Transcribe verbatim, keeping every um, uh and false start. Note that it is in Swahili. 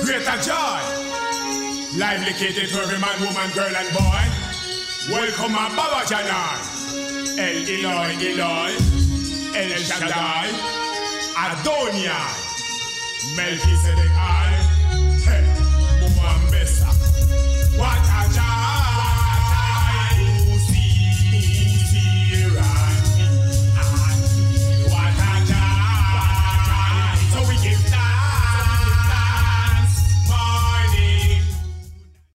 Greater joy. Lively catered to every man, woman, girl, and boy. Welcome a Baba Janai. El Eloi, Eloi. El Shaddai. Adonai. Melchizedek I.